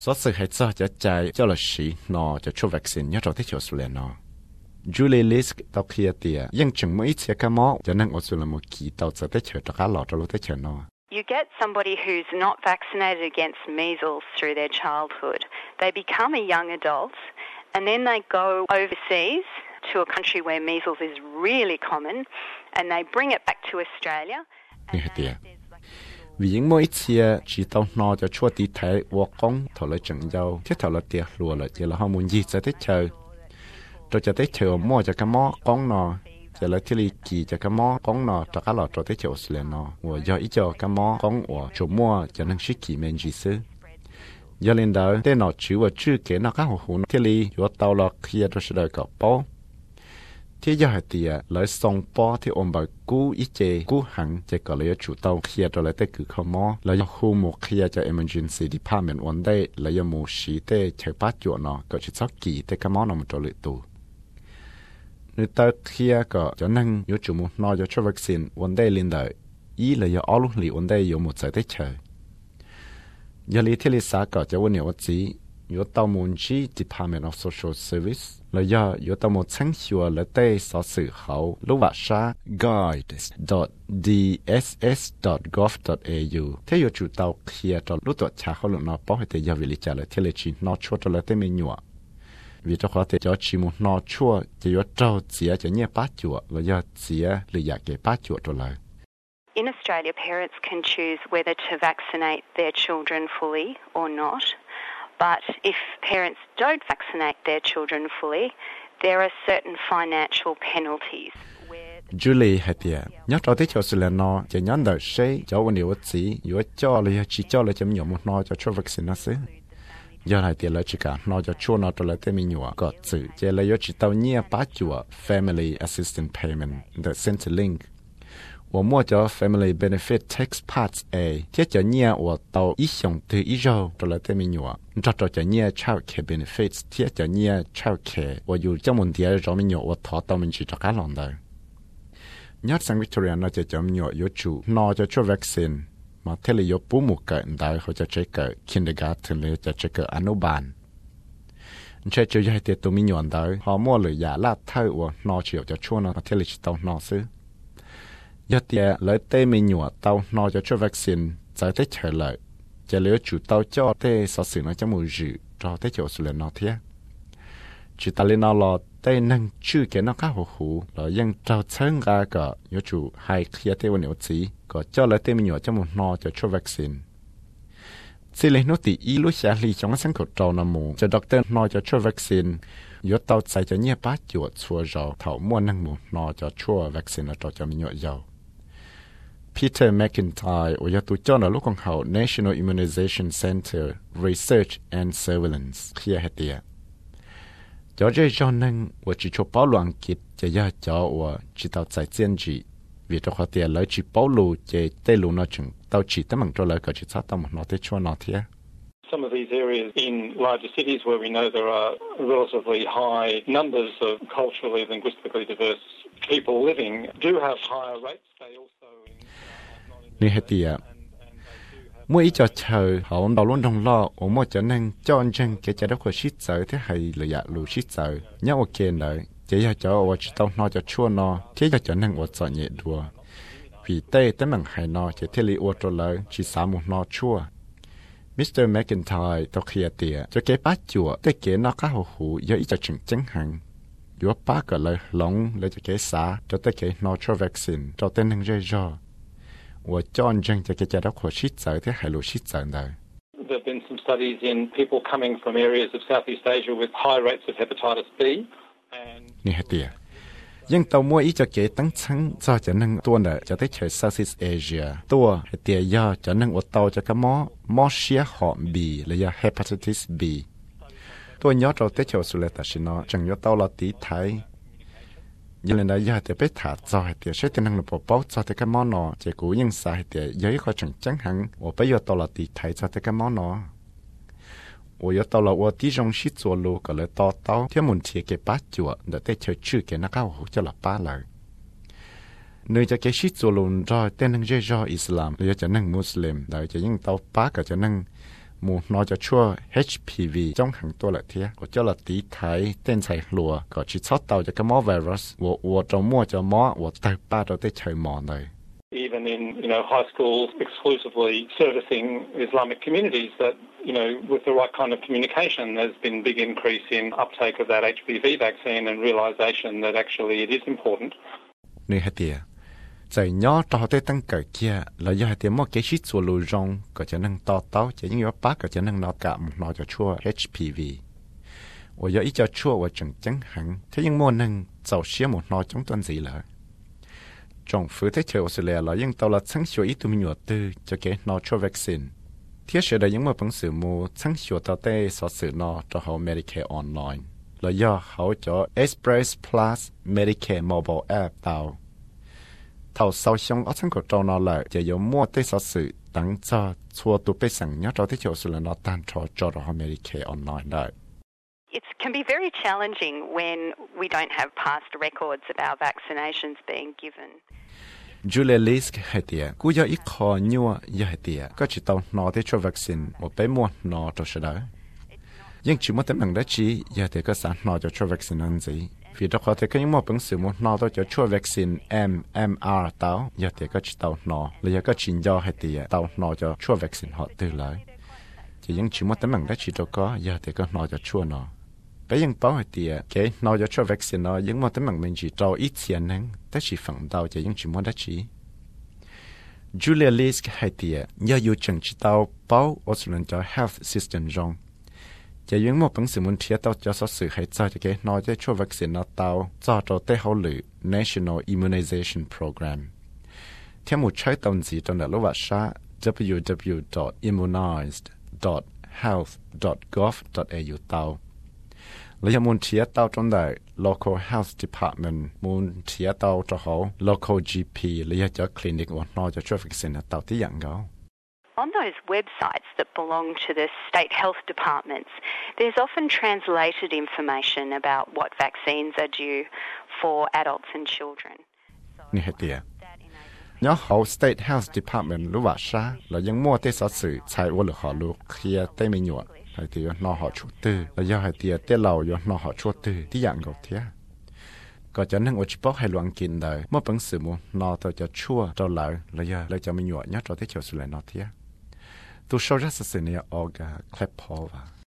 số sự hay cho chạy cho là sĩ nó cho cho vaccine nhớ cho thế chỗ số nó Julie Lisk tao kia tiệtยังchừng mấy chiếc cái mỏ cho nên ở số là một kỳ tao sẽ thế chỗ cho cá lọt cho lúc thế chỗ nó You get somebody who's not vaccinated against measles through their childhood. They become a young adult and then they go overseas to a country where measles is really common and they bring it back to Australia. Vì những mỗi chiếc chỉ tao nó cho chua tí thái vô công thọ lại chẳng giàu thiết thọ lại tiệt lùa lại chỉ là họ muốn gì sẽ thế chơi rồi cho thế chơi mua cho cái mỏ công nóจะเลยที่ลีกีจะกระมอก้องนอจะก็หลอดตัวที่เจียวสเลนอหัวยออีจอกระมอก้องหัวจุมัวจะนั่งชิกีเมนจีซื้อยอลินเดอร์ได้หนอชื่อว่าชื่อเก๋นอข้าวหูที่ลีอยู่เตาหลอกเคลียตัวเสด็จกับป้อที่ยอดเตียเลยส่งป้อที่อมบากู้อีเจกู้หังจะก็เลยจู่เตาเคลียตัวเลยแต่คือขมอแล้วยอคู่หมู่เคลียจะ emergency department วันได้แล้วยอหมู่ชีเต้ใช้ปัดจวนอก็จะสักกี่แต่กระมอนอมันตัวเลยตัวนึกตาเทียก็จะนั่งอยู่จุมุนอจะช่วยวัคซีนวันได้ลินได้อีเลยยาอ้อลุหลีวันได้อยู่หมดใจได้เฉยยาลีที่ลิสาก็จะวันเหนียวจีอยู่ตามุนชี Department of Social Service เลยยาอยู่ตามุนชั้งชัวเลยได้สอสื่อเขาลูกว่าชา guides.dss.gov.au ที่อยู่จุดเตาเทียจะรู้ตัวชาเขาหลุดนอป้อให้แต่ยาวิลิจาเลยที่เลยชีนอชัวจะเลยได้ไม่หนัวvì cho họ thì cho chỉ một nọ chua chỉ có trâu xía cho nhẹ bát chùa và do xía lười dạt cái bát chùa trở lại. In Australia, parents can choose whether to vaccinate their children fully or not. But if parents don't vaccinate their children fully, there are certain financial penalties. Julie hay tiệt nhớ cho tới chỗ sự nọ chỉ nhớ đời say cho vấn đề vật gì, yếu cho là chỉ cho là chấm nhọ một nọ cho vaccine nó xứ. Do hai tiền lợi chỉ cả nó cho chua nó cho lợi tên mình nhọ có chữ chỉ là chỉ tao nhẹ bát chùa Family Assistance Payment the Centrelink 我摸着 Family Benefit Tax Part A 贴着nhẹ我到一项的一周就来tên mình nhọ找着nhẹ Child Care Benefits 贴着nhẹ Child Care 我有这么点找mình nhọ 我讨到mình chỉ cho cái lòng đời nhớ sang Victoria nóจะจำnhọ 有主nó cho cho vaccine mà thế là bố một cái đại họจะcheck cái kindergartenเลยจะ check อนุบาลใช่จะให้เตตัวมีหย่อนได้họ muaเลยยาลาดเท่าว่านอเฉียวจะช่วยนะเทลิชเตานอซื้อยาเตียเลยเตมีหย่อนเตานอจะช่วยวัคซีนจะได้เฉลยจะเหลือจุดเตาจ่อเตสอสื่อนะจะมือจืดรอเตจสุเลนอเทียจุดตาเลนอรอเตนั่งชื่อแกนักข้าวหูแล้วยังเจ้าเชิงกาก็ยจูให้เคลียเตวันเหนียวจีก็เจ้าเลยเตมีหย่อนจะมือนอจะช่วยวัคซีนสิเลนุติอีลุชาลีจงสังกตเจ้านมูจะด็อกเตอร์นอจะช่วยวัคซีนยศเตาใจจะเงียบป้าจวดชัวเจ้าเถาม้วนนั่งมูนอจะช่วยวัคซีนเราจะมีหย่อนเจ้า Peter McIntyre อยากตัวเจ้าหน้าลูกของเขา National Immunization Center Research and Surveillance เคลียร์เหตุเจ้าเจ้านั่งว่าจิโชป้าหลวงกิจจะยากเจ้าว่าจิตเอาใจเจียนจีvì cho họ tiền lấy chỉ bảo lưu chế tây lưu nó chừng tao chỉ tấm bằng cho lấy cái chỉ sát tao một nó tới chua nó thế. Some of these areas in larger cities where we know there are relatively high numbers of culturally, linguistically diverse people living do have higher rates. They also Như hết tiệt. Mỗi ít cho chờ họ đầu luôn đồng lo, ở mỗi chỗ năng cho anh chăng cái chế độ của shit sợ thế hay là dạ lưu shit sợ nhớ ok lại. Chỉ cho ở chỉ tao nói cho chua nó, chỉ cho năng ở chỗ nhẹ đùa. Vì tây tới bằng hai nó chỉ thế li ở chỗ lại chỉ xả một nó chua. Mr. McIntyre tao kia tiệt cho cái bát chùa, tới cái nó cá hồ hủ do ít cho chừng chẳng hạn. Yếu bát cái lời lỏng lấy cho cái xả cho tới cái nó cho vaccine cho tới năng dây dò. Và cho anh chăng cho cái chế độ của shit sợ thế hay lù shit sợ này. There have been some studies in people coming from areas of Southeast Asia with high rates of hepatitis B. Như hết tiệt. Nhưng tàu mua ý cho kế tăng trắng cho năngtua nợ cho tới trời Southeast Asia. Tua hết tiệt do cho năng ở tàu cho cái mó xía họ B là do hepatitis B. Tua nhớ cho tới trời Sule ta xin nó chẳng nhớ tàu là tí thái. Nhưng lần đó do hết tiệt biết thả cho hết tiệt sẽ tên năng lực bảo cho tới cái mó nó chỉ cũ nhưng sao hết tiệt giới khó chẳng chẳng hẳn. Ở bây giờ tàu là tí thái cho tới cái mó nó. 我要到了我地上去做路，个来到天门前给八脚，那在车去给那个我叫了八来。nơi cho cái shit做路rồi tên năng dễ do Islam, rồi cho năng Muslim, rồi cho những tàu八cái cho năng mù nó cho chua HPV trong hàngตัวlại thế có cho là tí thái tên chạy lùa có chỉ sót tàu cho cái mỏ virus của trong mua cho mỏ của tay ba đầu tới chơi mỏ này. Even in, high schools exclusively servicing Islamic communities, that, with the right kind of communication, there's been a big increase in uptake of that HPV vaccine and realisation that actually it is important. Nơi hạt tiệt, tại nhỏ trò tới tăng cỡ kia là do hạt tiệt mua cái shit số lùi rong có cho nên to tao chỉ những bác có cho nên nó cảm nó cho chua HPV. 我有一家错我整真行，他因莫能早些莫拿中段子了。政府在求是来了，因到了曾学一度米月度就给拿出 vaccine。贴实的因莫本事莫曾学到的所是拿就好 Medicare online， 了要好咗 Express Plus Medicare mobile app 到。頭首相我曾個做拿來就有莫的所是等咗錯都被成日做的就是了拿單錯做到好 Medicare online 來。 It can be very challenging when we don't have past records of our vaccinations being given. Julia Lisk 係點？估有一個new又係點？個知道攞啲做 vaccine， 我俾冇攞到時啦。因全部都明得知，又係個散攞咗做 vaccine 樣子。vì đó có thể có những本事muốn攞到咗做 vaccine MMR 到，又係個知道攞，你有個專家係點？到攞咗做 vaccine 學對來。就因全部都明得知到個，又係個攞咗做攞。俾人保係啲嘅，攞咗出 vaccine 咯，因為都明明住做以前呢，得是防到就因全部得知。Julia Lisk 係啲要政治到保我是論咗 health system 中，就因為本身問題到咗所事係在嘅攞咗出 vaccine 咯，到做咗啲好類 National Immunization Program。聽冇吹動字到嚟攞話沙 www.immunized.health.gov.au 到。แล้วยังมุ่งเทียต่อจนได้ local health department มุ่งเทียต่อจะเขา local GP แล้วยังจะคลินิกวันนอจะช่วยฟิกซินต่อที่อย่างเขา On those websites that belong to the state health departments, there's often translated information about what vaccines are due for adults and children. นี่เหตุย้อนเขา state health department รู้ว่าซะแล้วยังมั่วได้สอดสื่อใช้ว่าหรือขอรู้เคลียร์ได้ไม่หยวด係啲要攞學出對，แล้ว又係啲啲老要攞學出對，啲人個啲啊，個陣呢我只不過係亂見到，冇本事冇攞到就錯到來，แล้ว又แล้ว就咪弱nhất咗啲就是嚟攞啲啊，都說咗是你要學個 clip 好啊。